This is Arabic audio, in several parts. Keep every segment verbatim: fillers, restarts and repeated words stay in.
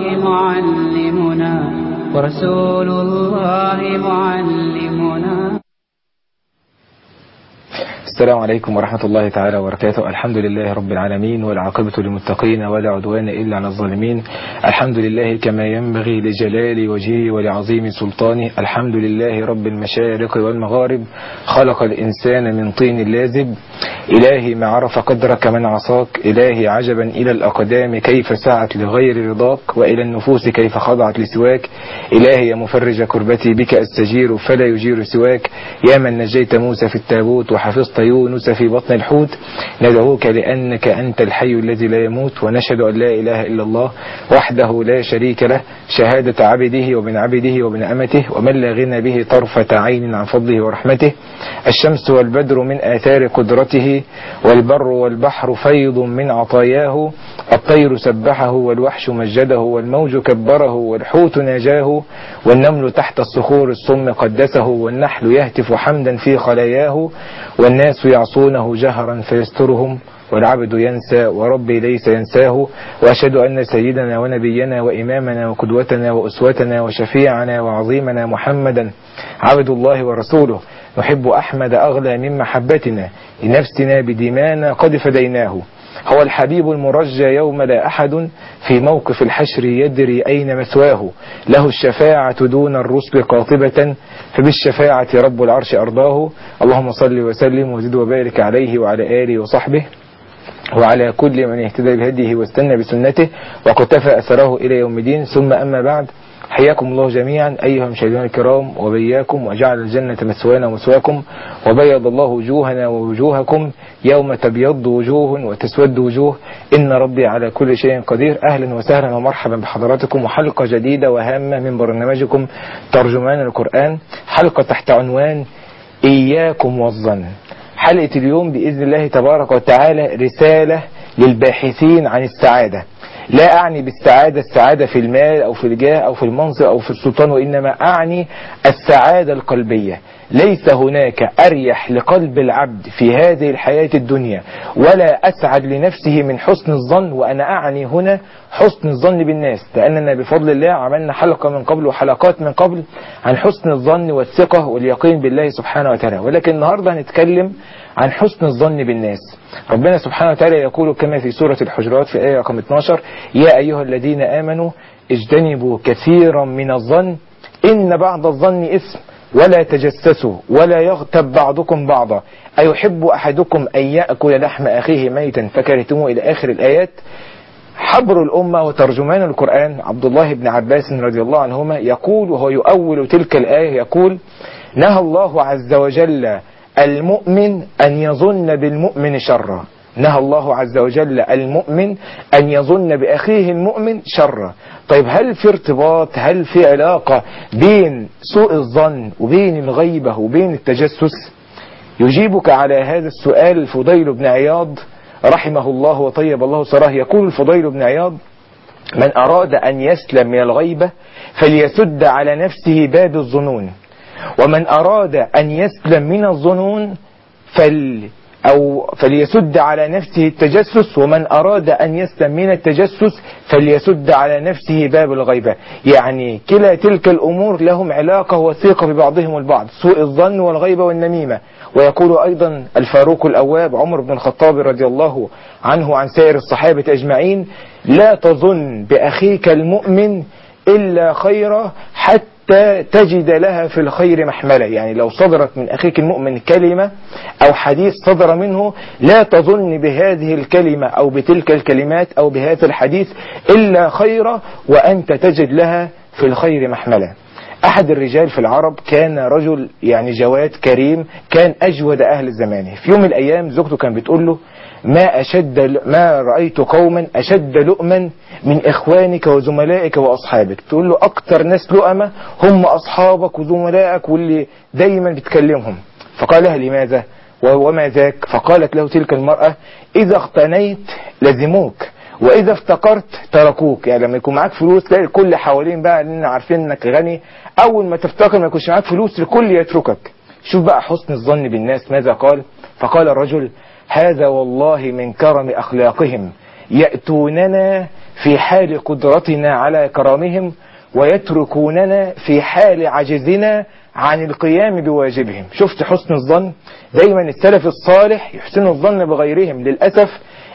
معلمنا ورسول الله معلمنا. السلام عليكم ورحمة الله تعالى وبركاته. الحمد لله رب العالمين، والعاقبة للمتقين ولا عدوان إلا على الظالمين. الحمد لله كما ينبغي لجلال وجهه ولعظيم سلطانه. الحمد لله رب المشارق والمغارب، خلق الإنسان من طين لازب. إلهي ما عرف قدرك من عصاك، إلهي عجبا إلى الأقدام كيف سعت لغير رضاك، وإلى النفوس كيف خضعت لسواك. إلهي يا مفرج كربتي بك أستجير فلا يجير سواك. يا من نجيت موسى في التابوت وحفظت يونس في بطن الحوت، ندعوك لأنك أنت الحي الذي لا يموت، ونشهد أن لا إله إلا الله وحده لا شريك له، شهادة عبده وابن عبده وابن أمته، ومن لا غنى به طرفة عين عن فضله ورحمته. الشمس والبدر من آثار قدرته، والبر والبحر فيض من عطاياه. الطير سبحه والوحش مجده، والموج كبره والحوت ناجاه. والنمل تحت الصخور الصم قدسه، والنحل يهتف حمدا في خلاياه. والناس يعصونه جهرا فيسترهم، والعبد ينسى وربي ليس ينساه. وأشهد أن سيدنا ونبينا وإمامنا وقدوتنا وأسوتنا وشفيعنا وعظيمنا محمدا عبد الله ورسوله، نحب أحمد أغلى من محبتنا، لنفسنا بدمانا قد فديناه. هو الحبيب المرجى يوم لا أحد في موقف الحشر يدري أين مثواه. له الشفاعة دون الرسل قاطبة، فبالشفاعة رب العرش أرضاه. اللهم صل وسلم وزد وبارك عليه وعلى آله وصحبه وعلى كل من اهتدى بهديه واستنى بسنته وقتفى أثره إلى يوم الدين. ثم أما بعد، حياكم الله جميعا أيها المشاهدون الكرام، وبياكم، وجعل الجنة مثوانا ومثواكم، وبيض الله وجوهنا ووجوهكم يوم تبيض وجوه وتسود وجوه، إن ربي على كل شيء قدير. أهلا وسهلا ومرحبا بحضراتكم، وحلقة جديدة وهامة من برنامجكم ترجمان القرآن، حلقة تحت عنوان إياكم والظن. حلقة اليوم بإذن الله تبارك وتعالى رسالة للباحثين عن السعادة. لا أعني بالسعادة السعادة في المال أو في الجاه أو في المنصب أو في السلطان، وإنما أعني السعادة القلبية. ليس هناك أريح لقلب العبد في هذه الحياة الدنيا ولا أسعد لنفسه من حسن الظن، وأنا أعني هنا حسن الظن بالناس، لأننا بفضل الله عملنا حلقة من قبل وحلقات من قبل عن حسن الظن والثقة واليقين بالله سبحانه وتعالى، ولكن النهاردة هنتكلم عن حسن الظن بالناس. ربنا سبحانه وتعالى يقول كما في سورة الحجرات في آية رقم اثناشر: يا أيها الذين آمنوا اجتنبوا كثيرا من الظن إن بعض الظن إثم ولا تجسسوا ولا يغتب بعضكم بعضا أيحب أحدكم أن يأكل لحم أخيه ميتا فكرهتموه، إلى آخر الآيات. حبر الأمة وترجمان القرآن عبد الله بن عباس رضي الله عنهما يقول وهو يؤول تلك الآية، يقول: نهى الله عز وجل المؤمن أن يظن بالمؤمن شرا. نهى الله عز وجل المؤمن أن يظن بأخيه المؤمن شرا. طيب، هل في ارتباط، هل في علاقة بين سوء الظن وبين الغيبة وبين التجسس؟ يجيبك على هذا السؤال الفضيل بن عياض رحمه الله وطيب الله ثراه. يقول الفضيل بن عياض: من أراد أن يسلم من الغيبة فليسد على نفسه باب الظنون، ومن أراد أن يسلم من الظنون فل أو فليسد على نفسه التجسس، ومن أراد أن يسلم من التجسس فليسد على نفسه باب الغيبة. يعني كلا تلك الأمور لهم علاقة وثيقة ببعضهم البعض، سوء الظن والغيبة والنميمة. ويقول أيضا الفاروق الأواب عمر بن الخطاب رضي الله عنه عن سائر الصحابة أجمعين: لا تظن بأخيك المؤمن إلا خيرا حتى تجد لها في الخير محملة. يعني لو صدرت من أخيك المؤمن كلمة أو حديث صدر منه، لا تظن بهذه الكلمة أو بتلك الكلمات أو بهذا الحديث إلا خيرا وأنت تجد لها في الخير محملة. أحد الرجال في العرب كان رجل يعني جواد كريم، كان أجود أهل زمانه. في يوم من الأيام زوجته كان بتقول له: ما أشد ما رأيت قوما أشد لؤما من إخوانك وزملائك وأصحابك. تقول له: أكتر ناس لؤمة هم أصحابك وزملائك واللي دايما بتكلمهم. فقال لها: لماذا وما ذاك؟ فقالت له تلك المرأة: إذا اغتنيت لزموك وإذا افتقرت تركوك. يعني لما يكون معاك فلوس تلاقي الكل حوالين بقى، لأن عارفين إنك غني. أول ما تفتقر ما يكونش معاك فلوس الكل يتركك. شوف بقى حسن الظن بالناس ماذا قال. فقال الرجل: هذا والله من كرم أخلاقهم، يأتوننا في حال قدرتنا على كرامهم ويتركوننا في حال عجزنا عن القيام بواجبهم. شفت حسن الظن؟ دايما السلف الصالح يحسن الظن بغيرهم. للأسف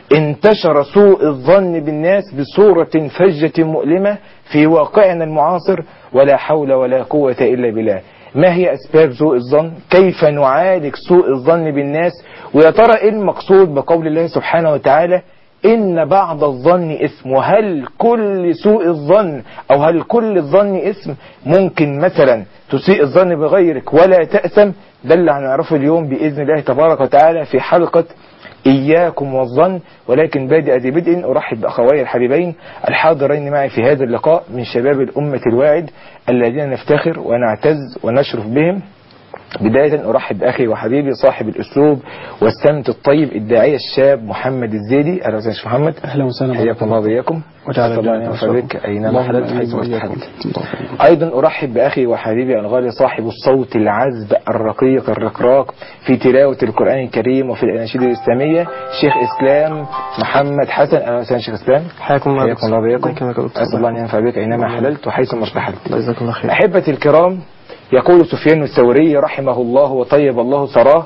انتشر سوء الظن بالناس بصورة فجة مؤلمة في واقعنا المعاصر، ولا حول ولا قوة إلا بالله. ما هي أسباب سوء الظن؟ كيف نعالج سوء الظن بالناس؟ ويا ترى إيه المقصود بقول الله سبحانه وتعالى إن بعض الظن إثم؟ وهل كل سوء الظن أو هل كل الظن إثم؟ ممكن مثلا تسيء الظن بغيرك ولا تأثم؟ ده اللي هنعرفه اليوم بإذن الله تبارك وتعالى في حلقة إياكم والظن. ولكن بادئ ذي بدء أرحب بأخوي الحبيبين الحاضرين معي في هذا اللقاء من شباب الأمة الواعد الذين نفتخر ونعتز ونشرف بهم. بداية أرحب بأخي وحبيبي صاحب الأسلوب والسمت الطيب الداعية الشاب محمد الزيدي. أهلا وسهلا محمد. أهلا وسهلا. حياكم الله وبياكم. وجعل الله ينفع بك أينما حللت حيث استحلت. أيضا أرحب بأخي وحبيبي الغالي صاحب الصوت العذب الرقيق الرقراق في تلاوة القرآن الكريم وفي الأناشيد الإسلامية شيخ إسلام محمد حسن. أهلا وسهلا شيخ إسلام. حياكم الله. حياكم الله وبياكم. أسأل الله أن ينفع بك أينما حللت وحيث ما ارتحلت. جزاكم الله خير. أحبتي الكرام، يقول سفيان الثوري رحمه الله وطيب الله ثراه: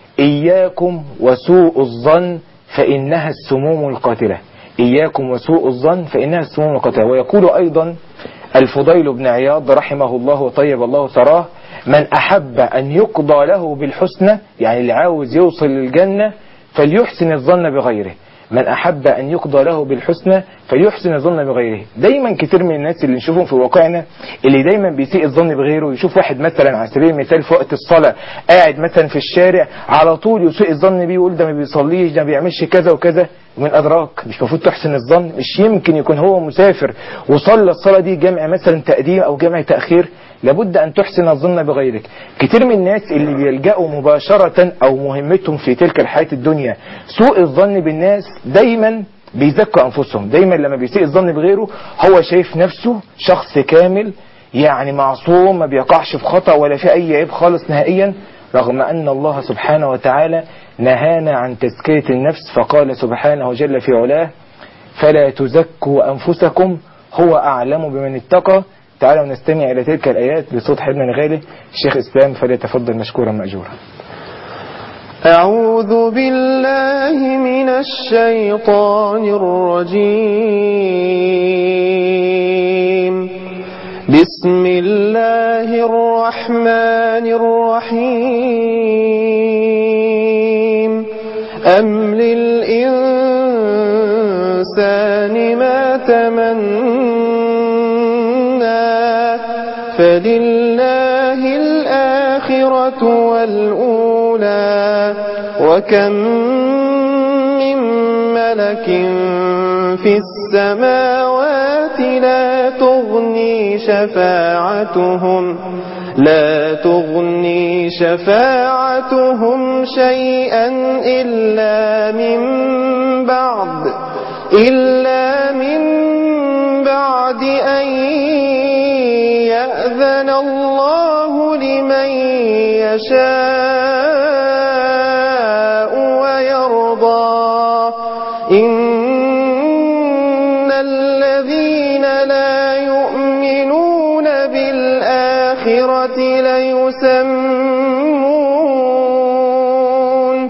إياكم وسوء الظن فإنها السموم القاتلة. إياكم وسوء الظن فإنها السموم القاتلة. ويقول أيضا الفضيل بن عياض رحمه الله وطيب الله ثراه: من أحب أن يقضى له بالحسنى، يعني اللي عاوز يوصل للجنة فليحسن الظن بغيره. من أحب أن يقضى له بالحسنى فليحسن الظن بغيره. دايما كتير من الناس اللي نشوفهم في واقعنا اللي دايما بيسيء الظن بغيره، يشوف واحد مثلا على سبيل المثال في وقت الصلاة قاعد مثلا في الشارع على طول يسيء الظن بيه، يقول ده ما بيصليش، ده ما بيعملش كذا وكذا. ومن أدراك مش المفروض تحسن الظن؟ مش يمكن يكون هو مسافر وصلى الصلاة دي جمع مثلا تقديم أو جمع تأخير؟ لابد أن تحسن الظن بغيرك. كتير من الناس اللي بيلجأوا مباشرة أو مهمتهم في تلك الحياة الدنيا سوء الظن بالناس دايما بيزكوا أنفسهم. دايما لما بيسيء الظن بغيره هو شايف نفسه شخص كامل، يعني معصوم، ما بيقعش في خطأ ولا في أي عيب خالص نهائيا، رغم أن الله سبحانه وتعالى نهانا عن تزكية النفس فقال سبحانه جل في علاه: فلا تزكوا أنفسكم هو أعلم بمن اتقى. تعالوا نستمع إلى تلك الآيات بصوت حبنا الغالي الشيخ إسلام، فليتفضل مشكورا مأجورا. أعوذ بالله من الشيطان الرجيم. بسم الله الرحمن الرحيم. أم للإنسان ما تمنى فلله الآخرة والأولى وكم من ملك في السماوات لا تغني شفاعتهم لا تغني شفاعتهم شيئا إلا من بعد إلا من بعد أن يأذن الله لمن يشاء ويرضى. إن الذين لا يؤمنون بالآخرة ليسمون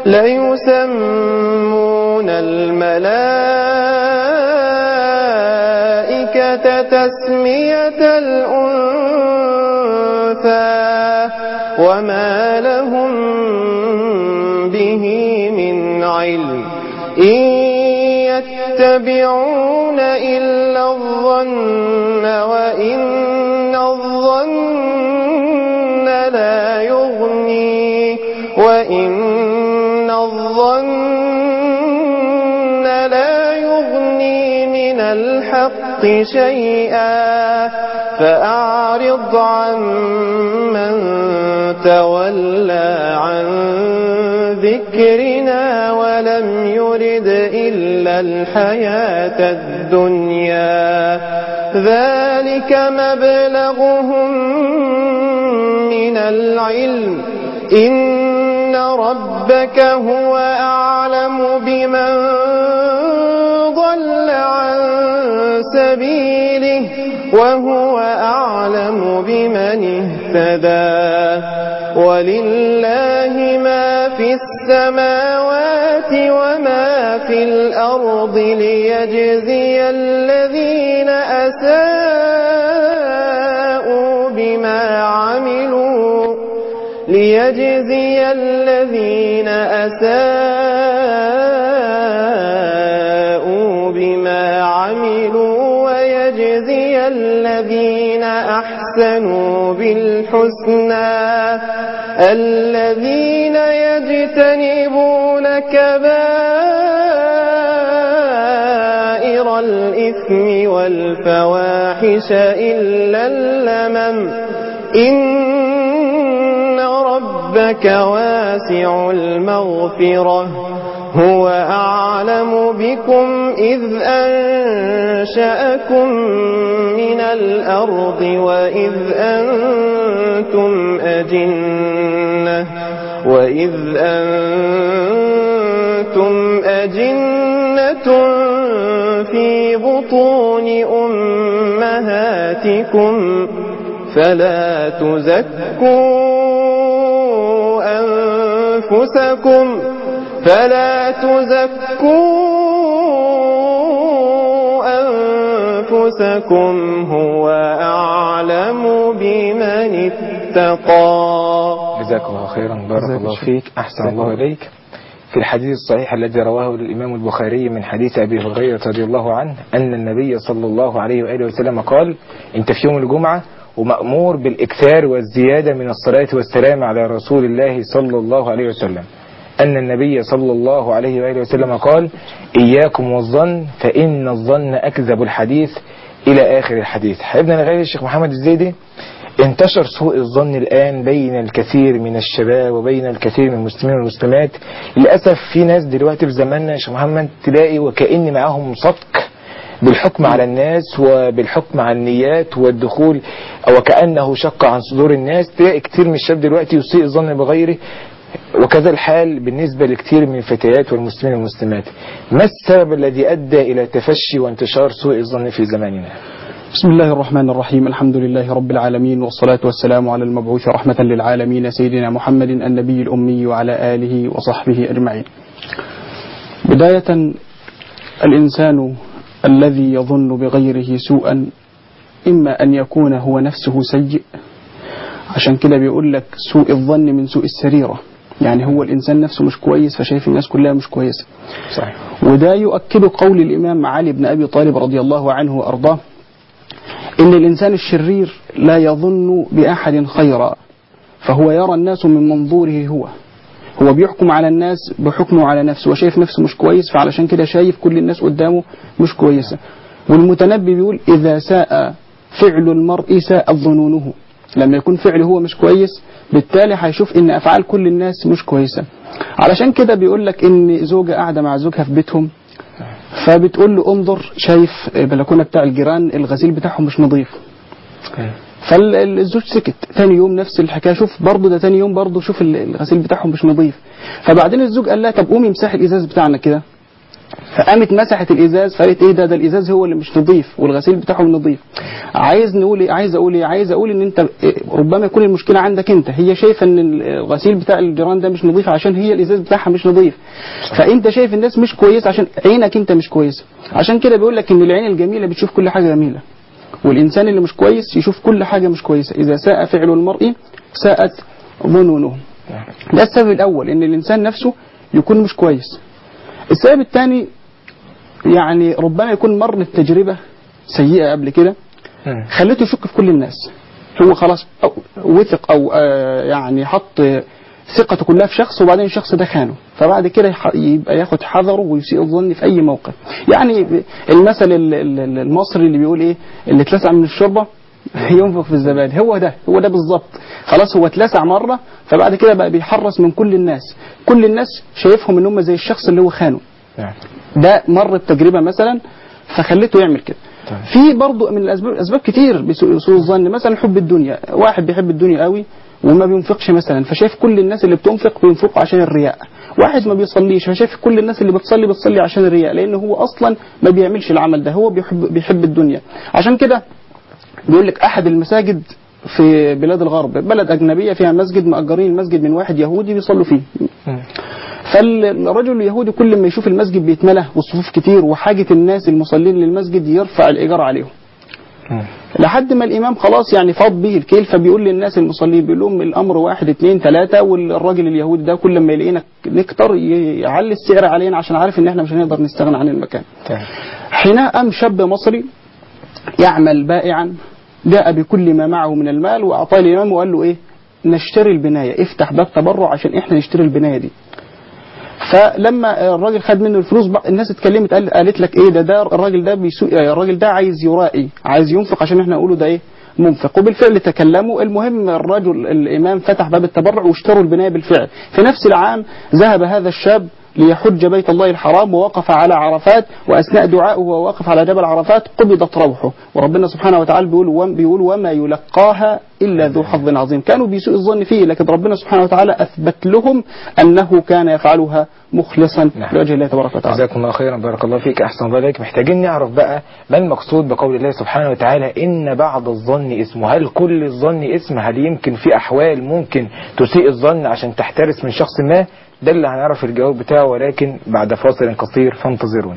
ليسمون الملائكة تسمية الأنثى وما لهم به من علم إن يتبعون إلا الظن وإن الظن لا يغني وإن الظن لا يغني من الحق شيئا فأعرض عن من تولى عن ذكرنا ولم يرد إلا الحياة الدنيا ذلك مبلغهم من العلم إن ربك هو أعلم بمن ضل عن وهو أعلم بمن اهتدى ولله ما في السماوات وما في الأرض ليجزي الذين أساءوا بما عملوا ليجزي الذين أساءوا بما عملوا ويجزي الذين أحسنوا بالحسنى الذين يجتنبون كبائر الإثم والفواحش إلا اللمم إن ربك واسع المغفرة هو أعلم بكم إذ أنشأكم من الأرض وإذ أنتم أجنة وإذ أنتم أجنة في بطون أمهاتكم فلا تزكوا أنفسكم فلا تزكوا أنفسكم هو أعلم بمن اتقى. جزاك الله خيرا، بارك الله فيك، أحسن الله إليك. في الحديث الصحيح الذي رواه الإمام البخاري من حديث أبي هريرة رضي الله عنه أن النبي صلى الله عليه وآله وسلم قال: أنت في يوم الجمعة ومأمور بالإكثار والزيادة من الصلاة والسلام على رسول الله صلى الله عليه وسلم. أن النبي صلى الله عليه وآله وسلم قال: إياكم والظن فإن الظن أكذب الحديث، إلى آخر الحديث. حبيبنا الغالي الشيخ محمد الزيدي، انتشر سوء الظن الآن بين الكثير من الشباب وبين الكثير من المسلمين والمسلمات. للأسف في ناس دلوقتي في زماننا يا شيخ محمد تلاقي وكأن معاهم صدق بالحكم على الناس وبالحكم على النيات والدخول، وكأنه شق عن صدور الناس. تلاقي كتير من الشباب دلوقتي يسيء الظن بغيره، وكذا الحال بالنسبة لكثير من الفتيات والمسلمين والمسلمات. ما السبب الذي أدى إلى تفشي وانتشار سوء الظن في زماننا؟ بسم الله الرحمن الرحيم، الحمد لله رب العالمين، والصلاة والسلام على المبعوث رحمة للعالمين سيدنا محمد النبي الأمي وعلى آله وصحبه أجمعين. بداية، الإنسان الذي يظن بغيره سوءا إما أن يكون هو نفسه سيء، عشان كده بيقول لك سوء الظن من سوء السريرة، يعني هو الإنسان نفسه مش كويس فشايف الناس كلها مش كويسة. صحيح. وده يؤكد قول الإمام علي بن أبي طالب رضي الله عنه وأرضاه: إن الإنسان الشرير لا يظن بأحد خيرا، فهو يرى الناس من منظوره هو هو بيحكم على الناس بحكمه على نفسه، وشايف نفسه مش كويس، فعلشان كده شايف كل الناس قدامه مش كويسة. والمتنبي بيقول: إذا ساء فعل المرء ساء ظنونه. لما يكون فعله هو مش كويس بالتالي هيشوف ان افعال كل الناس مش كويسة. علشان كده بيقول لك ان زوجة قاعدة مع زوجها في بيتهم، فبتقول له: انظر، شايف بلكونة بتاع الجيران الغسيل بتاعهم مش نظيف. فالزوج سكت. ثاني يوم نفس الحكاية، شوف برضه ده ثاني يوم برضه شوف الغسيل بتاعهم مش نظيف. فبعدين الزوج قال لها: طب قومي امسحي الازاز بتاعنا كده. فقامت مسحت الازاز، فقالت: ايه ده ده الازاز هو اللي مش نظيف والغسيل بتاعهم نظيف. عايز نقول ايه؟ عايز اقول ايه؟ عايز اقول ان انت ربما يكون المشكله عندك انت، هي شايفه ان الغسيل بتاع الجيران ده مش نظيف عشان هي الازاز بتاعها مش نظيف. فانت شايف الناس مش كويسه عشان عينك انت مش كويسه. عشان كده بيقول لك ان العين الجميله بتشوف كل حاجه جميله، والانسان اللي مش كويس يشوف كل حاجه مش كويسه. اذا ساء فعل المرء ساءت ظنونه. ده السبب الاول، ان الانسان نفسه يكون مش كويس. السبب الثاني، يعني ربما يكون مر التجربة سيئة قبل كده خلته يشك في كل الناس. هو خلاص أو وثق أو آه يعني حط ثقته كلها في شخص، وبعدين الشخص ده خانه، فبعد كده يبقى ياخد حذره ويسيء الظن في أي موقف. يعني المثل المصري اللي بيقول إيه: اللي اتلسع من الشوربة ينفخ في الزبادي. هو ده هو ده بالظبط. خلاص هو اتلسع مرة، فبعد كده بقى بيحرص من كل الناس. كل الناس شايفهم ان هم زي الشخص اللي هو خانه. ده مر التجربة مثلا فخلته يعمل كده. في برضو من الأسباب أسباب كتير بسوء الظن، مثلا حب الدنيا. واحد بيحب الدنيا قوي وما بينفقش مثلا، فشايف كل الناس اللي بتنفق بينفقوا عشان الرياء. واحد ما بيصليش فشايف كل الناس اللي بتصلي بتصلي عشان الرياء، لأنه هو أصلا ما بيعملش العمل ده، هو بيحب بيحب الدنيا. عشان كده بيقول لك أحد المساجد في بلاد الغرب، بلد أجنبية فيها مسجد، مأجرين المسجد من واحد يهودي بيصلوا فيه. فالرجل اليهودي كل ما يشوف المسجد بيتملى والصفوف كتير وحاجة الناس المصلين للمسجد يرفع الإيجار عليهم. لحد ما الإمام خلاص يعني فاض به الكيل، فبيقول للناس المصلين، بيقول لهم الأمر واحد اتنين تلاتة، والراجل اليهودي ده كل ما يلاقينا نكتر يعلي السعر علينا عشان عارف إن إحنا مش هنقدر نستغنى عن المكان. حينها قام شاب مصري يعمل بائعا جاء بكل ما معه من المال وأعطاه الإمام وقال له إيه، نشتري البناية، افتح باب تبرع عشان إحنا نشتري البناية دي. فلما الراجل خد منه الفلوس الناس اتكلمت، قالت لك ايه ده ده الراجل ده بيسوق، الراجل ده عايز يرائي، عايز ينفق عشان احنا نقوله ده ايه منفق. وبالفعل تكلموا. المهم الرجل الامام فتح باب التبرع واشتروا البنايه بالفعل. في نفس العام ذهب هذا الشاب ليحج بيت الله الحرام ووقف على عرفات، واثناء دعائه وهو واقف على جبل عرفات قبضت روحه. وربنا سبحانه وتعالى بيقول بيقول وما يلقاها الا ذو حظ عظيم. كانوا بيسوء الظن فيه، لكن ربنا سبحانه وتعالى اثبت لهم انه كان يفعلها مخلصا لوجه الله تبارك وتعالى. جزاكم الله خيرا، بارك الله فيك، احسن الله عليك. محتاجين نعرف بقى ما المقصود بقول الله سبحانه وتعالى ان بعض الظن اسم. هل كل الظن اسم؟ هل يمكن في احوال ممكن تسيء الظن عشان تحترس من شخص ما؟ ده اللي هنعرف الجواب بتاعه، ولكن بعد فاصل قصير فانتظرونا.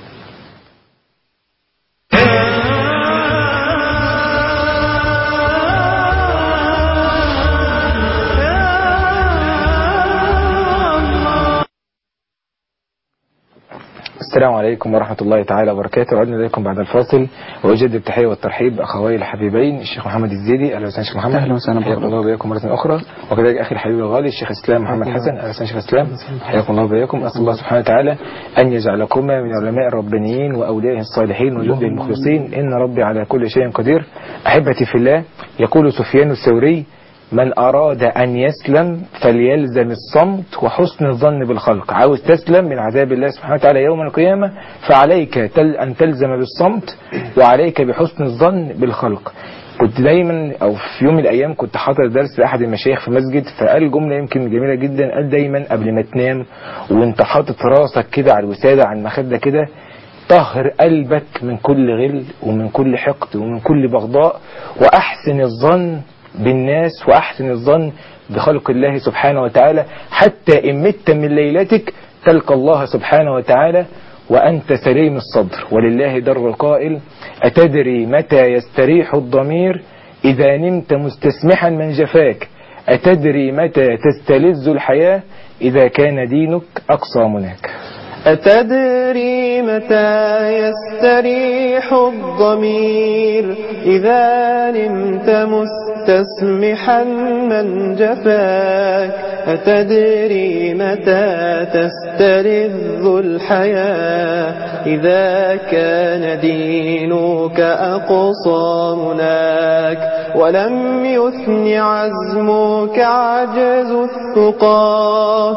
السلام عليكم ورحمة الله تعالى وبركاته. عدنا إليكم بعد الفاصل، وأجدد التحية والترحيب بأخوي الحبيبين الشيخ محمد الزيدي. أهلا وسهلا شيخ محمد. أهلا وسهلا، حياكم الله وبياكم مرة أخرى. وكذلك أخي الحبيب الغالي الشيخ إسلام محمد حسن. أهلا وسهلا شيخ إسلام، حياكم الله وبياكم. أسأل الله سبحانه وتعالى أن يجعلكما من علماء الربانيين وأوليائه الصالحين وجنده المخلصين، إن ربي على كل شيء قدير. أحبتي في الله، يقول سفيان الثوري: من أراد أن يسلم فليلزم الصمت وحسن الظن بالخلق. عاوز تسلم من عذاب الله سبحانه وتعالى يوم القيامة، فعليك تل أن تلزم بالصمت، وعليك بحسن الظن بالخلق. كنت دايما أو في يوم من الأيام كنت حاضر درس لأحد المشايخ في مسجد، فقال جملة يمكن جميلة جدا. قال دايما قبل ما تنام وانت حاطط راسك كده على الوسادة على المخدة كده، طهر قلبك من كل غل ومن كل حقد ومن كل بغضاء، وأحسن الظن بالناس وأحسن الظن بخلق الله سبحانه وتعالى، حتى إن مت من ليلتك تلقى الله سبحانه وتعالى وأنت سليم الصدر. ولله در القائل: أتدري متى يستريح الضمير إذا نمت مستسمحا من جفاك، أتدري متى تستلذ الحياة إذا كان دينك أقصى مناك. أتدري متى يستريح الضمير إذا نمت مستسمحا من جفاك، أتدري متى تستلذ الحياة إذا كان دينك أقصى مناك، ولم يثن عزمك عجز الثقى،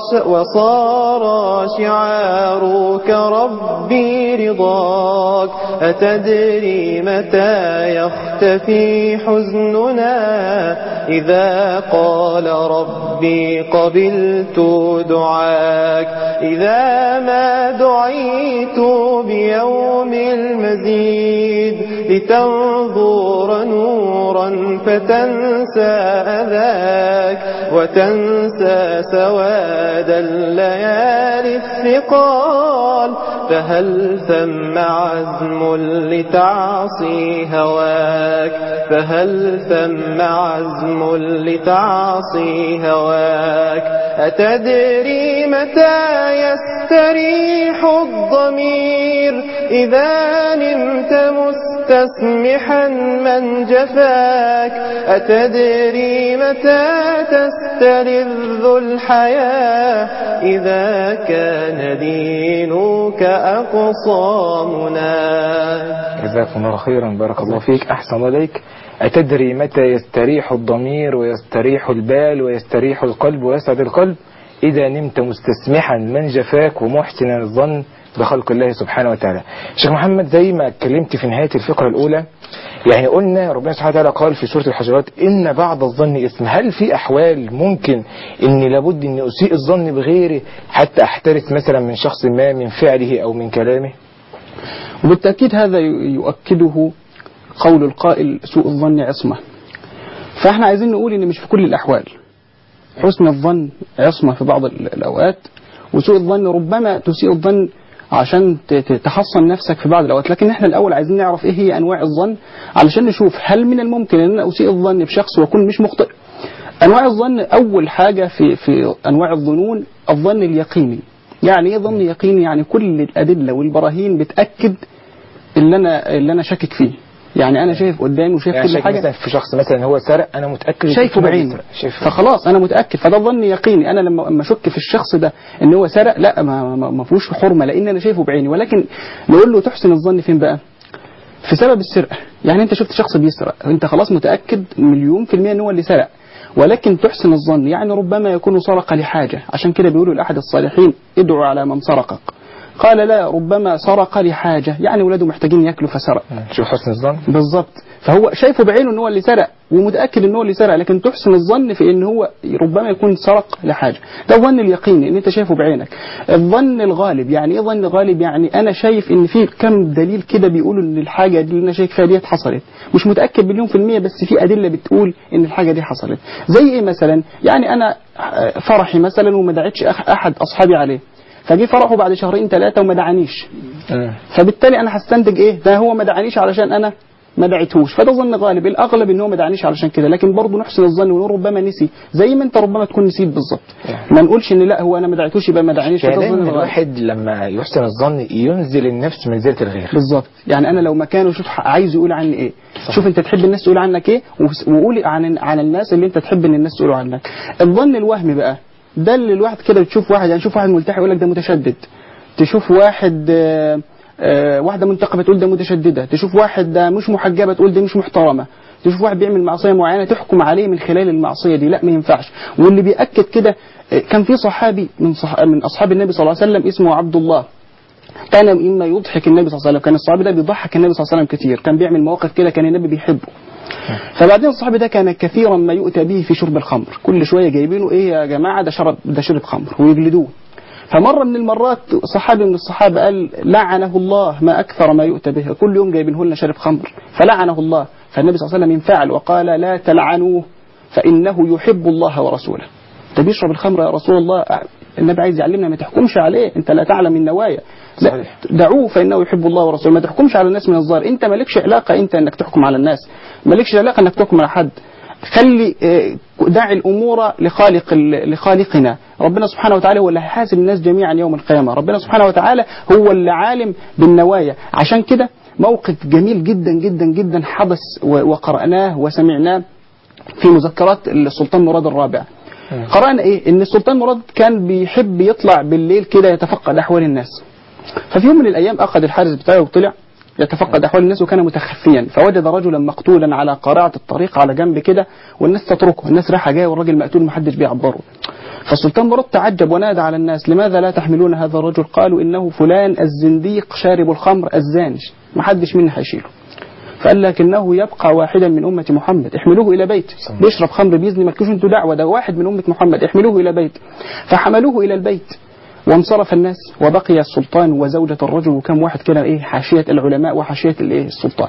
وصار شعارك ربي رضاك. أتدري متى يختفي حزننا إذا قال ربي قبلت دعاك، إذا ما دعيت بيوم المزيد لتنظر نورا فتنسى أذاك، وتنسى سواد الليالي الثقال، فهل ثم عزم لتعصي هواك، فهل ثم عزم لتعصي هواك. أتدري متى يستريح الضمير إذا نمت مستسمحا من جفاك، أتدري متى تستلذ الحياة إذا كان دينك أقصى مناك. جزاكم الله خيرا، بارك الله فيك، أحسن عليك. أتدري متى يستريح الضمير ويستريح البال ويستريح القلب ويسعد القلب إذا نمت مستسمحا من جفاك ومحسنا الظن بخلق الله سبحانه وتعالى. شيخ محمد، زي ما اتكلمت في نهاية الفقرة الأولى، يعني قلنا ربنا سبحانه وتعالى قال في سورة الحجرات: إن بعض الظن اسم. هل في أحوال ممكن إني لابد إني أسيء الظن بغيري حتى أحترس مثلا من شخص ما من فعله أو من كلامه؟ وبالتأكيد هذا يؤكده قول القائل سوء الظن عصمة. فاحنا عايزين نقول ان مش في كل الاحوال حسن الظن عصمة، في بعض الاوقات وسوء الظن ربما تسيء الظن عشان تحصن نفسك في بعض الاوقات. لكن احنا الاول عايزين نعرف ايه هي انواع الظن علشان نشوف هل من الممكن ان انا اسيء الظن بشخص واكون مش مخطئ. انواع الظن اول حاجة في في انواع الظنون الظن اليقيني. يعني ايه ظن يقيني؟ يعني كل الادله والبراهين بتاكد اللي انا اللي انا شاكك فيه. يعني انا شايف قدامي وشايف يعني كل حاجه. مثلا في شخص مثلا هو سرق انا متاكد شايفه بعيني فخلاص انا متاكد، فده ظن يقيني. انا لما اما اشك في الشخص ده ان هو سرق لا ما, ما, ما فيهوش حرمه لان انا شايفه بعيني. ولكن نقول له تحسن الظن فين بقى؟ في سبب السرقه. يعني انت شفت شخص بيسرق انت خلاص متاكد مليون في الميه ان هو اللي سرق، ولكن تحسن الظن يعني ربما يكون سرق لحاجه. عشان كده بيقولوا لاحد الصالحين ادعوا على من سرقك، قال لا ربما سرق لحاجة، يعني ولاده محتاجين يأكلوا فسرق. شوف حسن الظن بالظبط. فهو شايفه بعينه ان هو اللي سرق ومتأكد ان هو اللي سرق، لكن تحسن الظن في ان هو ربما يكون سرق لحاجة. ده الظن اليقيني ان انت شايفه بعينك. الظن الغالب يعني ايه ظن غالب؟ يعني انا شايف ان في كم دليل كده بيقولوا ان الحاجة دي اللي انا شايف فيها دي حصلت، مش متأكد مليون في المية بس في أدلة بتقول ان الحاجة دي حصلت. زي ايه مثلا؟ يعني انا فرحي مثلا وما دعيتش احد اصحابي عليه، فجي فرحه بعد شهرين ثلاثة وما دعانيش، فبالتالي انا هستنتج ايه؟ ده هو ما دعانيش علشان انا ما دعيتهوش، فده ظن غالب. الاغلب ان هو ما دعانيش علشان كده، لكن برضه نحسن الظن ونقول ربما نسي، زي ما انت ربما تكون نسيت بالظبط. ما نقولش ان لا هو انا ما دعيتوش يبقى ما دعانيش. فده ظن غالب. الواحد لما يحسن الظن ينزل النفس منزله الغير. بالظبط. يعني انا لو مكانه شوف عايز يقول عني ايه. صح. شوف انت تحب الناس تقول عنك ايه وقول عن عن الناس اللي انت تحب ان الناس تقولوا عنك. الظن الوهمي بقى ده اللي الواحد كده بتشوف واحد، يعني شوف واحد ملتحي يقول لك ده متشدد، تشوف واحد آآ آآ واحدة منتقبة تقول ده متشددة، تشوف واحد ده مش محجبة تقول ده مش محترمة، تشوف واحد بيعمل معصية معينة تحكم عليه من خلال المعصية دي. لا ما ينفعش. واللي بيأكد كده كان في صحابي من صح من أصحاب النبي صلى الله عليه وسلم اسمه عبد الله، كان مما يضحك النبي صلى الله عليه وسلم. كان الصحابي ده بيضحك النبي صلى الله عليه وسلم كتير، كان بيعمل مواقف كده كان النبي بيحبه. فبعدين الصحابي ده كان كثيرا ما يؤتى به في شرب الخمر، كل شوية جايبينه ايه يا جماعة ده شرب ده شرب خمر ويجلدوه. فمرة من المرات صحابي من الصحابة قال لعنه الله ما أكثر ما يؤتى به، كل يوم جايبينه لنا شرب خمر فلعنه الله. فالنبي صلى الله عليه وسلم انفعل وقال لا تلعنوه فإنه يحب الله ورسوله. انت بيشرب الخمر يا رسول الله، النبي عايز يعلمنا ما تحكمش عليه، انت لا تعلم النوايا، لا دعوه فإنه يحب الله ورسوله. ما تحكمش على الناس من الظاهر، انت مالكش علاقة انت انك تحكم على الناس، مالكش علاقة انك تحكم على حد. خلي دع الأمور لخالق لخالقنا. ربنا سبحانه وتعالى هو اللي هيحاسب الناس جميعا يوم القيامة. ربنا سبحانه وتعالى هو اللي عالم بالنوايا. عشان كده موقف جميل جدا جدا جدا حدث وقرأناه وسمعناه في مذكرات السلطان مراد الرابع. قرأنا ايه؟ ان السلطان مراد كان بيحب يطلع بالليل كده يتفقد احوال الناس. ففي يوم من الايام اخذ الحارس بتاعه وطلع يتفقد احوال الناس وكان متخفيا، فوجد رجلا مقتولا على قارعة الطريق على جنب كده والناس تتركه، الناس رايحه جايه والراجل مقتول محدش بيعبره. فالسلطان مراد تعجب ونادى على الناس لماذا لا تحملون هذا الرجل؟ قالوا انه فلان الزنديق شارب الخمر الزانج، محدش منا هيشيله. فقال لكنه يبقى واحدا من أمة محمد، احملوه إلى بيت، بيشرب خمر بيزني مالكوش انتوا دعوة، ده واحد من أمة محمد، احملوه إلى بيت. فحملوه إلى البيت وانصرف الناس وبقي السلطان وزوجة الرجل وكم واحد كده ايه حاشية العلماء وحاشية الايه السلطان.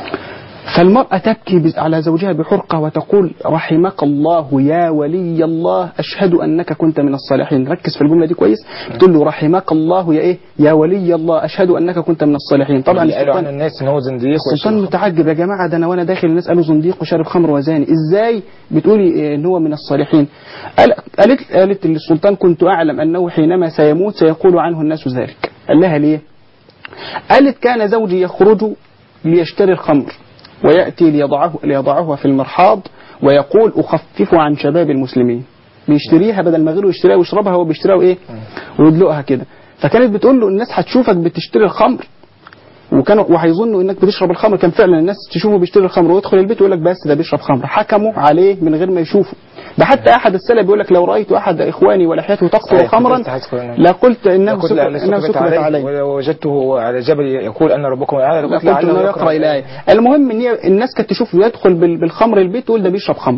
فالمرأة تبكي على زوجها بحرقة وتقول رحمك الله يا ولي الله أشهد أنك كنت من الصالحين. ركز في الجملة دي كويس، بتقول له رحمك الله يا إيه يا ولي الله أشهد أنك كنت من الصالحين. طبعا السلطان الناس إن هو زنديق، السلطان متعجب يا جماعة ده أنا وأنا داخل الناس قالوا زنديق وشارب خمر وزاني، إزاي بتقولي إن هو من الصالحين؟ قالت قالت للسلطان كنت أعلم أنه حينما سيموت سيقول عنه الناس ذلك. قال لها ليه؟ قالت كان زوجي يخرج ليشتري الخمر ويأتي ليضعه ليضعها في المرحاض ويقول أخفف عن شباب المسلمين، بيشتريها بدل ما غيره يشتريها ويشربها هو بيشتريها وإيه ويدلقها كده. فكانت بتقول له الناس هتشوفك بتشتري الخمر وكانوا وهيظنوا انك بتشرب الخمر. كان فعلا الناس تشوفه بيشتري الخمر ويدخل البيت ويقول لك بس ده بيشرب خمر، حكموا عليه من غير ما يشوفوا. ده حتى احد السلف بيقول لك لو رايت احد اخواني ولحيته تقطر خمرا لا قلت انه سكرت عليه ووجدته على جبل يقول ان ربكم اعلى لقلت انه يقرا الايه. المهم ان الناس كانت تشوفه يدخل بالخمر البيت تقول ده بيشرب خمر.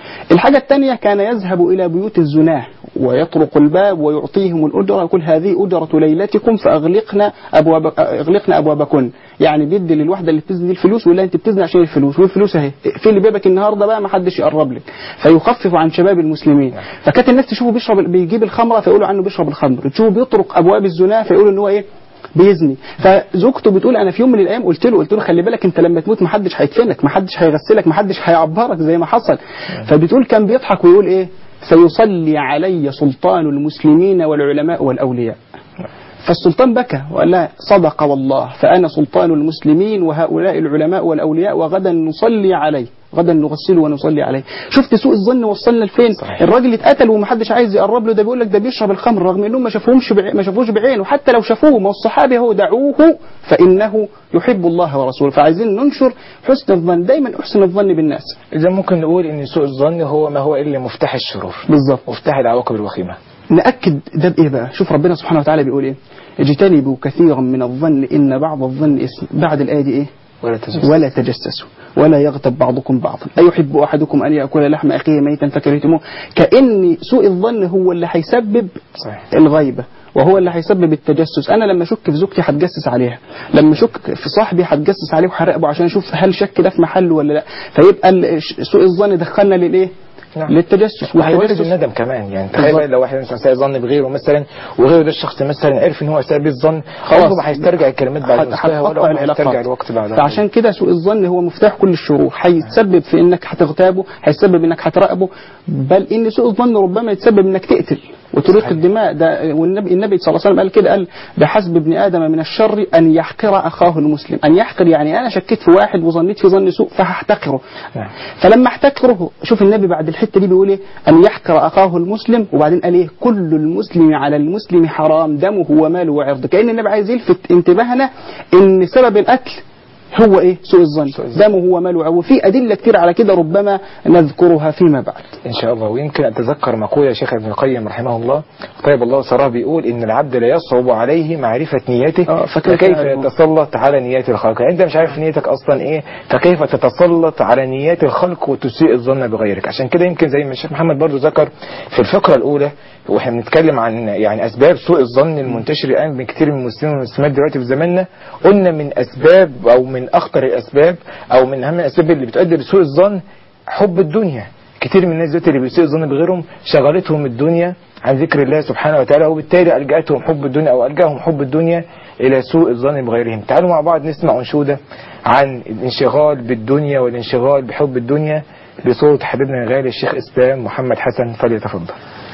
الحاجة الثانية كان يذهب إلى بيوت الزناه ويطرق الباب ويعطيهم الأجرة، يقول هذه أجرة ليلتكم فأغلقنا أبواب أغلقنا أبوابكن. يعني بيدي للوحدة اللي بتزني الفلوس ولا أنت بتزني عشان الفلوس، والفلوس أهي اقفلي بابك النهارده بقى ما حدش يقرب لك، فيخفف عن شباب المسلمين. فكانت الناس تشوفه بيشرب بيجيب الخمرة فيقولوا عنه بيشرب الخمر، تشوفه بيطرق أبواب الزناه فيقولوا إن هو إيه بيزني. فزوجته بتقول انا في يوم من الايام قلت له قلت له خلي بالك انت لما تموت ما حدش هيدفنك، ما حدش هيغسلك، ما حدش هيعبرك زي ما حصل. فبتقول كان بيضحك ويقول ايه سيصلي علي سلطان المسلمين والعلماء والاولياء. فالسلطان بكى وقال لها صدق والله فانا سلطان المسلمين وهؤلاء العلماء والاولياء وغدا نصلي عليه، غدا نغسله ونصلي عليه. شفت سوء الظن وصلنا لفين؟ صحيح. الراجل اتقتل ومحدش عايز يقرب له، ده بيقول لك ده بيشرب الخمر رغم انهم ما شافوهمش بع... ما شافوش بعينه، حتى لو شافوه ما الصحابه هو دعوه فانه يحب الله ورسوله. فعايزين ننشر حسن الظن، دايما احسن الظن بالناس. اذا ممكن نقول ان سوء الظن هو ما هو الا مفتاح الشرور بالظبط، مفتاح العواقب الوخيمه. نأكد ده بإيه بقى؟ شوف ربنا سبحانه وتعالى بيقول إيه؟ اجتنبوا كثيرا من الظن إن بعض الظن اسم. بعد الآية دي إيه؟ ولا تجسسوا ولا تجسسوا ولا يغتب بعضكم بعضا أيحب أحدكم أن يأكل لحم أخيه ميتا فكرهتموه. كأن سوء الظن هو اللي هيسبب الغيبة وهو اللي هيسبب التجسس. أنا لما أشك في زوجتي هتجسس عليها، لما أشك في صاحبي هتجسس عليه وهراقبه عشان أشوف هل شك ده في محله ولا لا. فيبقى سوء الظن دخلنا للإيه؟ نعم. للتجسس وهيولد الندم كمان. يعني تخيل لو واحد مثلا ساء ظن بغيره مثلا وغيره ده الشخص مثلا عرف ان هو ساء بالظن خلاص ما هيسترجع الكلمات بعد ما ولا هيسترجع الوقت بعدها. فعشان كده سوء الظن هو مفتاح كل الشرور، هيتسبب في انك هتغتابه، هيسبب انك هتراقبه، بل ان سوء الظن ربما يتسبب انك تقتل وتريق الدماء. ده والنبي النبي صلى الله عليه وسلم قال كده، قال بحسب ابن ادم من الشر ان يحقر اخاه المسلم. ان يحقر يعني انا شكيت في واحد وظنيت في ظن سوء فهحتقره. فلما احتقره شوف النبي بعد الحته دي بيقول ايه؟ ان يحقر اخاه المسلم، وبعدين قال ايه؟ كل المسلم على المسلم حرام دمه وماله وعرضه. كأن النبي عايز يلفت انتباهنا ان سبب القتل هو ايه؟ سوء الظن، دمه هو ماله. وفي ادله كتير على كده ربما نذكرها فيما بعد ان شاء الله. ويمكن اتذكر مقوله شيخ ابن القيم رحمه الله طيب الله ثراه بيقول ان العبد لا يصعب عليه معرفه نيته آه فكيف يتسلط على نيات الخلق. يعني انت مش عارف نيتك اصلا ايه، فكيف تتسلط على نيات الخلق وتسيء الظن بغيرك. عشان كده يمكن زي ما الشيخ محمد برضو ذكر في الفقره الاولى واحنا بنتكلم عن يعني اسباب سوء الظن المنتشر الان بين كتير من المسلمين والمسلمات دلوقتي في زماننا، قلنا من اسباب او من اخطر الاسباب او من اهم الاسباب اللي بتؤدي لسوء الظن حب الدنيا. كتير من الناس دلوقتي اللي بيسيء الظن بغيرهم شغلتهم الدنيا عن ذكر الله سبحانه وتعالى، وبالتالي الجأتهم حب الدنيا او الجاهم حب الدنيا الى سوء الظن بغيرهم. تعالوا مع بعض نسمع انشوده عن الانشغال بالدنيا والانشغال بحب الدنيا بصوت حبيبنا الغالي الشيخ اسلام محمد حسن، فليتفضل.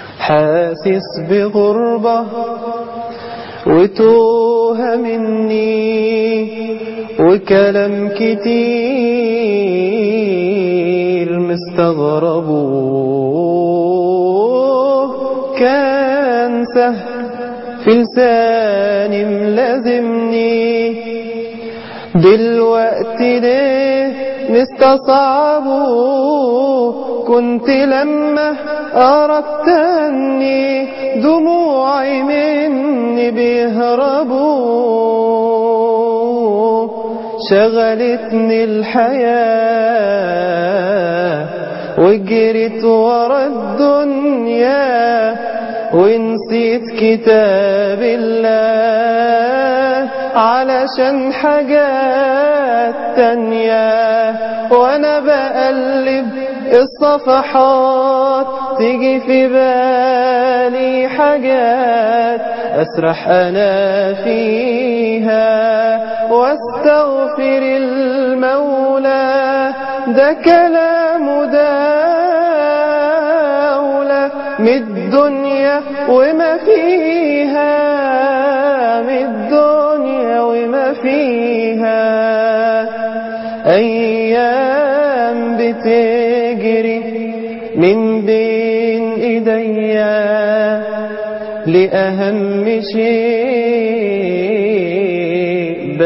حاسس بغربة وتوه مني وكلام كتير مستغربوه كان سهل في لساني ملازمني دلوقتي ليه مستصعبوه. كنت لما أردت أني دموعي مني بيهربوا شغلتني الحياة وجريت ورا الدنيا ونسيت كتاب الله علشان حاجات تانية. وانا بقلب الصفحات تيجي في بالي حاجات اسرح انا فيها واستغفر المولى. ده كلام داولة من الدنيا وما فيها، من الدنيا وما فيها. ايام بتجري من بين ايديا لأهم شيء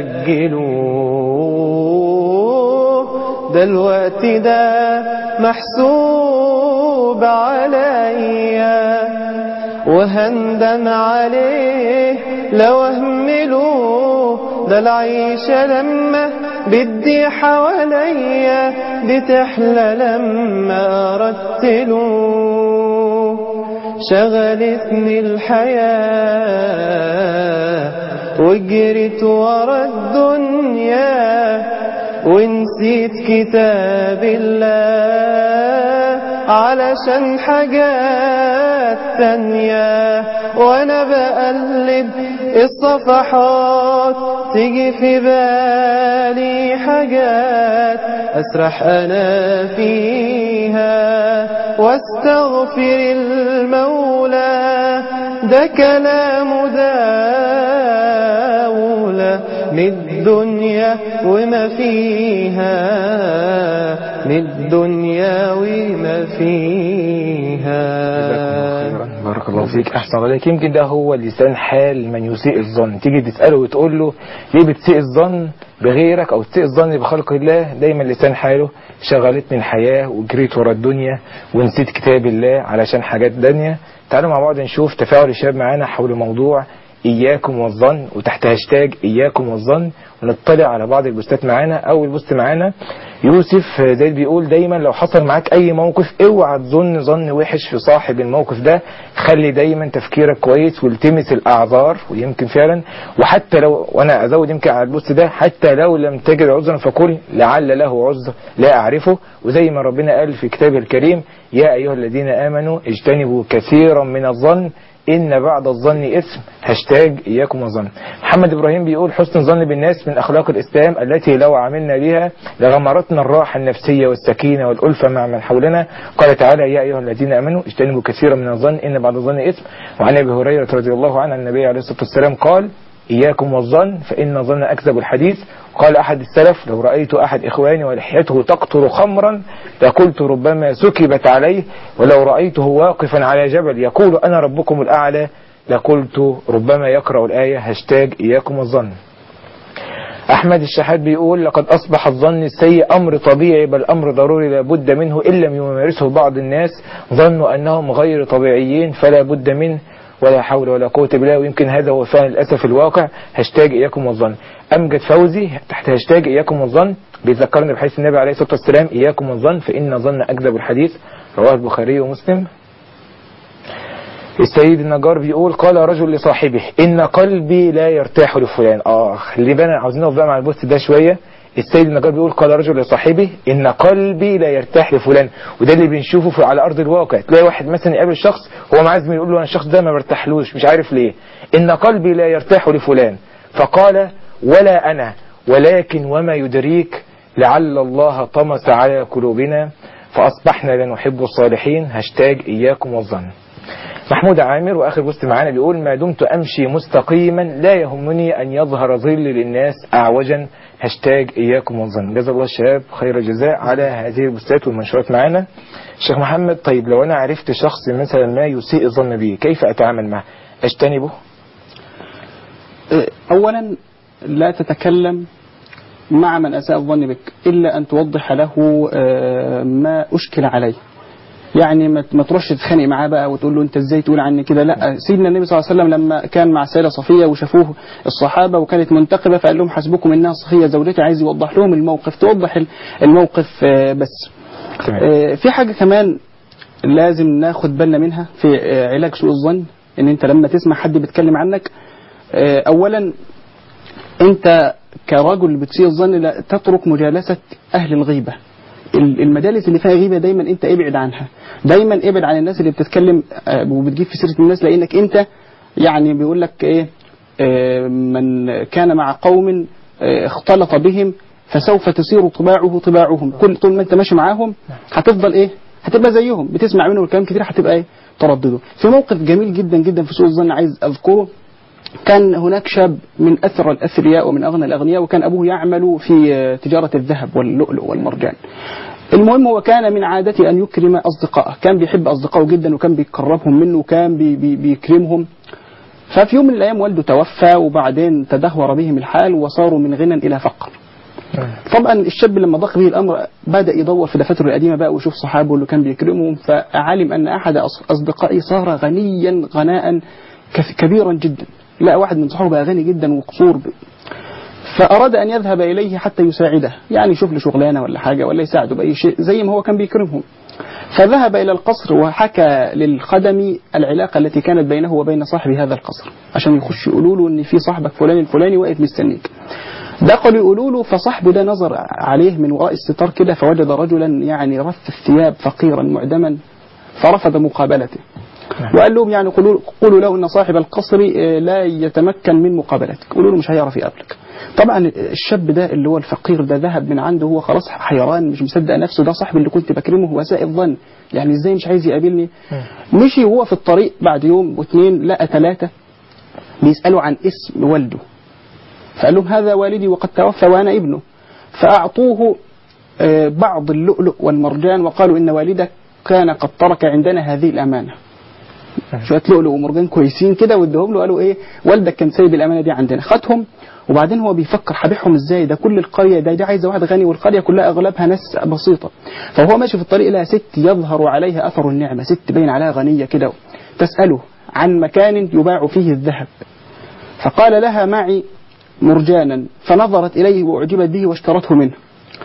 بأجلوه. ده الوقت ده محسوب عليا وهندم عليه لو اهمله. ده العيشة لما بدي حواليا بتحلى لما رتلوا شغلتني الحياة وجريت ورا الدنيا ونسيت كتاب الله علشان حاجات تانية وانا بقلب الصفحات تيجي في بالي حاجات اسرح انا فيها واستغفر المولى ده كلام داولة من الدنيا وما فيها من الدنيا وما فيها. بارك الله فيك، احسن عليك. يمكن ده هو لسان حال من يسيء الظن، تيجي تسأله وتقول له ليه بتسيء الظن بغيرك او تسيء الظن بخلق الله، دايما لسان حاله شغلتني الحياة وجريت ورا الدنيا ونسيت كتاب الله علشان حاجات دنيا. تعالوا مع بعض نشوف تفاعل الشباب معانا حول موضوع إياكم والظن، وتحت هاشتاج إياكم والظن، ونطلع على بعض البوستات معانا. أول بوست معانا يوسف زيد بيقول دايما لو حصل معاك أي موقف اوعى تظن ظن وحش في صاحب الموقف ده، خلي دايما تفكيرك كويس والتمس الأعذار، ويمكن فعلا وحتى لو، وأنا أزود يمكن على البوست ده، حتى لو لم تجد عذرا فقل لعل له عذر لا أعرفه. وزي ما ربنا قال في كتابه الكريم يا أيها الذين آمنوا اجتنبوا كثيرا من الظن إن بعد الظن إثم، هاشتاج إياكم والظن. محمد إبراهيم بيقول حسن الظن بالناس من أخلاق الإسلام التي لو عملنا بها لغمرتنا الراحة النفسية والسكينة والألفة مع من حولنا. قال تعالى يا أيها الذين آمنوا اجتنبوا كثيرا من الظن إن بعد الظن إثم. وعن أبي هريرة رضي الله عنه النبي عليه الصلاة والسلام قال إياكم والظن فإن الظن أكذب الحديث. قال أحد السلف لو رأيت أحد إخواني ولحيته تقطر خمرا لقلت ربما سكبت عليه، ولو رأيته واقفا على جبل يقول أنا ربكم الأعلى لقلت ربما يقرأ الآية، هاشتاج إياكم والظن. أحمد الشحات بيقول لقد أصبح الظن السيء أمر طبيعي بل أمر ضروري لا بد منه إن لم يمارسه بعض الناس ظنوا أنهم غير طبيعيين فلا بد منه ولا حول ولا قوة بالله، ويمكن هذا هو فعلا للأسف الواقع، هاشتاج إياكم والظن. أمجد فوزي تحت هاشتاج إياكم والظن بيذكرنا بحيث النبي عليه الصلاة والسلام إياكم والظن فإن الظن أكذب الحديث، رواه البخاري ومسلم. السيد النجار بيقول قال رجل لصاحبه إن قلبي لا يرتاح لفلان. آه اللي بنا عاوزين نقف بقى مع البوست ده شوية. السيد النجار بيقول قال رجل لصاحبه إن قلبي لا يرتاح لفلان، وده اللي بنشوفه في على أرض الواقع. تلاقي واحد مثلا يقابل شخص هو معاه زميل يقول له أنا الشخص ده ما برتاحلوش مش عارف ليه، إن قلبي لا يرتاح لفلان، فقال ولا أنا ولكن وما يدريك لعل الله طمس على قلوبنا فأصبحنا لا نحب الصالحين، هاشتاج إياكم والظن. محمود عامر واخر بوست معانا بيقول ما دمت امشي مستقيما لا يهمني ان يظهر ظل للناس اعوجا، هاشتاج اياكم والظن. جزا الله الشباب خير الجزاء على هذه البوستات والمنشورات معانا. شيخ محمد، طيب لو انا عرفت شخص مثلا ما يسيء الظن به كيف اتعامل معه؟ اجتنبه؟ اولا لا تتكلم مع من اساء الظن بك الا ان توضح له ما اشكل عليه، يعني ما تروحش تتخانق معاه بقى وتقول له انت ازاي تقول عني كده. لا، سيدنا النبي صلى الله عليه وسلم لما كان مع السيدة صفية وشافوه الصحابة وكانت منتقبة فقال لهم حسبكم انها صفية زوجتي، عايز يوضح لهم الموقف، توضح الموقف بس. في حاجة كمان لازم ناخد بالنا منها في علاج سوء الظن، ان انت لما تسمع حد بيتكلم عنك اولا انت كرجل بتسيء الظن لا تترك مجالسة اهل الغيبة. المجالس اللي فيها غيبة دايما انت ابعد عنها، دايما ابعد عن الناس اللي بتتكلم وبتجيب في سيرة الناس، لانك انت يعني بيقول لك ايه من كان مع قوم اختلط بهم فسوف تصير طباعه طباعهم، كل طول ما انت ماشي معاهم هتفضل ايه هتبقى زيهم، بتسمع منهم الكلام كتير هتبقى ايه تردده. في موقف جميل جدا جدا في سوء الظن عايز اذكره، كان هناك شاب من أثرى الأثرياء ومن أغنى الأغنياء وكان أبوه يعمل في تجارة الذهب واللؤلؤ والمرجان. المهم هو كان من عادته أن يكرم أصدقائه، كان بيحب أصدقائه جدا وكان بيقربهم منه وكان بي بي بيكرمهم. ففي يوم من الأيام والده توفى وبعدين تدهور بهم الحال وصاروا من غنى إلى فقر. طبعا الشاب لما ضاق به الأمر بدأ يدور في دفاتره القديمة بقى ويشوف صحابه اللي كان بيكرمهم، فعلم أن أحد أصدقائه صار غنيا غناء كبيرا جدا، لا واحد من صحابه بقى غني جدا وقصور ب... فأراد أن يذهب إليه حتى يساعده، يعني يشوف له شغلانة ولا حاجة ولا يساعده بأي شيء زي ما هو كان بيكرمهم. فذهب إلى القصر وحكى للخدم العلاقة التي كانت بينه وبين صاحب هذا القصر، عشان يخش يقولوا له إن في صاحبك فلان الفلاني واقف مستنيك. دخلوا يقولوا له، فصاحبه ده نظر عليه من وراء الستار كده، فوجد رجلا يعني رث الثياب فقيرا معدما، فرفض مقابلته. وقال لهم يعني قولوا, قولوا له ان صاحب القصر لا يتمكن من مقابلتك، قولوا له مش هيعرف يقابلك. طبعا الشاب ده اللي هو الفقير ده ذهب من عنده، هو خلاص حيران مش مصدق نفسه، ده صاحبي اللي كنت بكرمه وساء الظن، يعني ازاي مش عايز يقابلني. مشي وهو في الطريق بعد يوم واثنين لقى ثلاثة بيسألوا عن اسم والده، فقال لهم هذا والدي وقد توفى وأنا ابنه. فأعطوه بعض اللؤلؤ والمرجان وقالوا إن والدك كان قد ترك عندنا هذه الأمانة، شوية لؤلؤ ومرجان كويسين كده وادهم له، قالوا إيه والدك كان سايب الأمانة دي عندنا. خدهم، وبعدين هو بيفكر هبيعهم إزاي، ده كل القرية ده, ده عايزة واحد غني، والقرية كلها أغلبها ناس بسيطة. فهو ماشي في الطريق لها ست يظهر عليها أثر النعمة، ست بين عليها غنية كده، تسأله عن مكان يباع فيه الذهب. فقال لها معي مرجانا، فنظرت إليه وأعجبت به واشترته منه.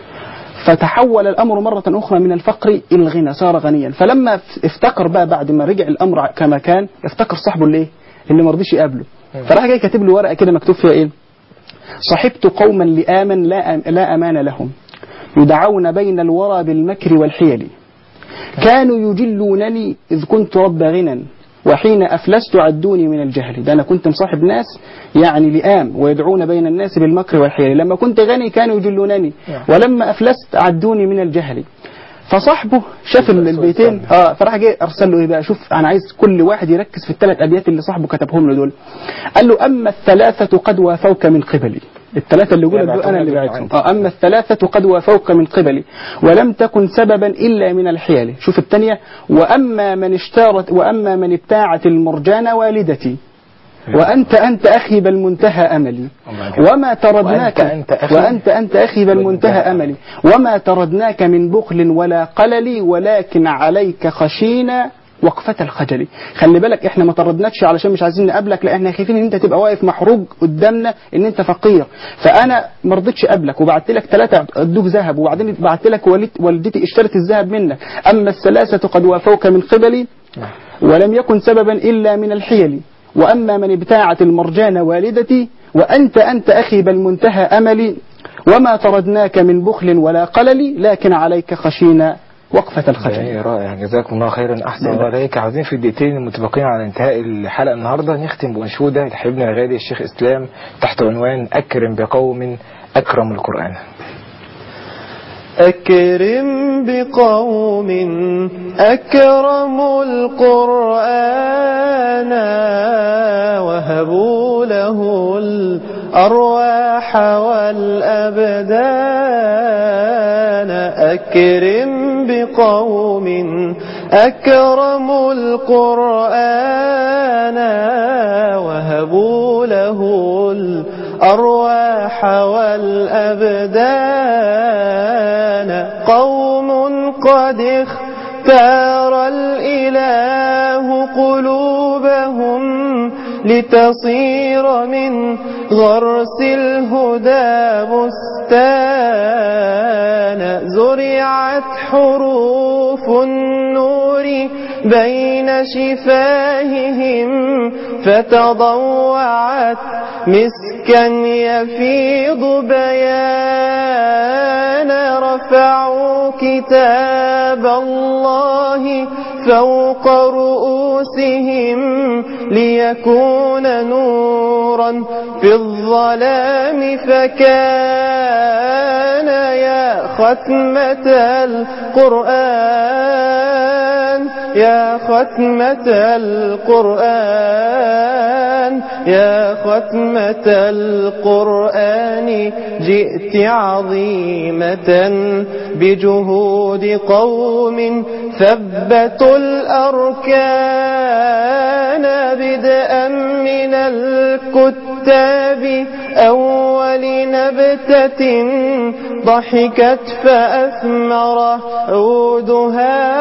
فتحول الأمر مرة أخرى من الفقر إلى الغنى، صار غنيا. فلما افتكر بقى بعد ما رجع الأمر كما كان، افتكر صاحبه اللي إيه اللي ما رضيش يقابله، فراح جاي كاتب له ورقة كده مكتوب فيها إيه: صحبت قوما لآما لا, لا أمان لهم، يدعون بين الورى بالمكر والحيل، كانوا يجلونني إذ كنت رب غنى، وحين أفلست عدوني من الجهل. ده أنا كنت مصاحب ناس يعني لئام ويدعون بين الناس بالمكر والحيل، لما كنت غني كانوا يجلونني، ولما أفلست عدوني من الجهل. فصاحبه شاف البيتين اه فراح جاي ارسل له ايه بقى، شوف انا عايز كل واحد يركز في الثلاث ابيات اللي صاحبه كتبهم له دول. قال له اما الثلاثه قد وافوك من قبلي، الثلاثه اللي يقولوا دول انا اللي بعتهم. اه اما الثلاثه قد وافوك من قبلي ولم تكن سببا الا من الحيل. شوف الثانيه: واما من اشترت واما من ابتاعت المرجان والدتي، وأنت أنت أخي بل منتهى أملي، وما تردناك وأنت أنت, وأنت, أنت أخي بل منتهى أملي، وما تردناك من بخل ولا قلل، ولكن عليك خشينا وقفة الخجل. خلي بالك احنا ما طردناكش علشان مش عايزين نقابلك، لا احنا خايفين ان انت تبقى واقف محروج قدامنا ان انت فقير، فانا ما رضيتش اقابلك وبعت لك ثلاثه ادوك ذهب، وبعدين بعت لك والدتي اشترت الذهب منك. اما الثلاثه قد وافوك من قبلي ولم يكن سببا الا من الحيل، وأما من ابتاعت المرجان والدتي، وأنت أنت أخي بل منتهى أملي، وما طردناك من بخل ولا قلل، لكن عليك خشينا وقفة الخجل. رائع، جزاكم الله خيرا، أحسن الله عليك. عاوزين في الدقيقتين المتبقين على انتهاء الحلقة النهاردة نختم بأنشودة لحبيبنا الغالي الشيخ إسلام تحت عنوان أكرم بقوم أكرم القرآن. أكرم بقوم أكرموا القرآن، وهبوا له الأرواح والأبدان. أكرم بقوم أكرموا القرآن، وهبوا له الأرواح والأبدان. قوم قد اختار الإله قلوبهم لتصير من غرس الهدى بستان. زرعت حروف النور بين شفاههم فتضوعت مسكا يفيض بيانا. رفعوا كتاب الله فوق رؤوسهم ليكون نورا في الظلام فكان. يا ختمة القرآن يا ختمة القرآن يا ختمة القرآن جئت عظيمة بجهود قوم ثبتوا الأركان. بدءا من الكتاب أول نبتة ضحكت فأثمر عودها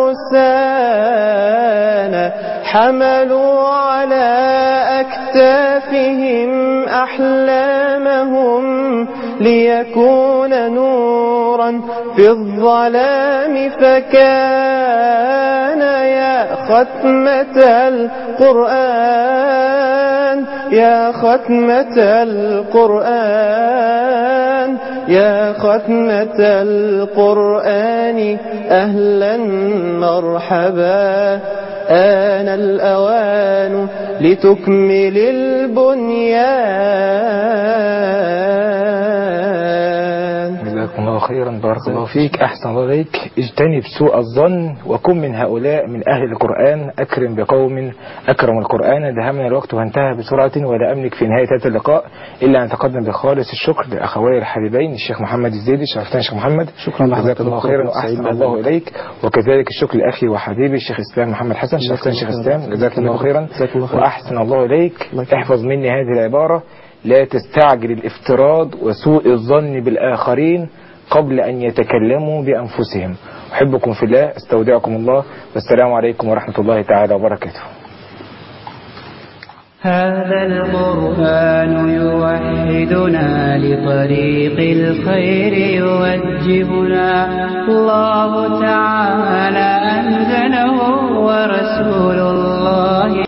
فرسان. حملوا على أكتافهم أحلامهم ليكون نورا في الظلام فكان يا ختمة القرآن يا ختمة القرآن يا ختمة القرآن أهلا مرحبا آن الأوان لتكمل البنيان. جزاكم الله خيرا، بارك الله فيك، أحسن الله إليك. اجتنب سوء الظن وكن من هؤلاء من أهل القرآن. أكرم بقوم أكرم القرآن. دهمنا الوقت وانتهى بسرعة، ولا أملك في نهاية هذا اللقاء إلا أن أتقدم بخالص الشكر لأخوي الحبيبين الشيخ محمد الزيدي. شرفتنا شيخ محمد، شكرا لك، جزاك الله خيرا وأحسن الله إليك. وكذلك الشكر لأخي وحبيبي الشيخ إسلام محمد حسن. شرفتنا شيخ إسلام، جزاك الله خيرا وأحسن الله إليك. احفظ مني هذه العبارة: لا تستعجل الافتراض وسوء الظن بالآخرين قبل أن يتكلموا بأنفسهم. أحبكم في الله، استودعكم الله، والسلام عليكم ورحمة الله تعالى وبركاته. هذا القرآن يوحدنا لطريق الخير يوجهنا. الله تعالى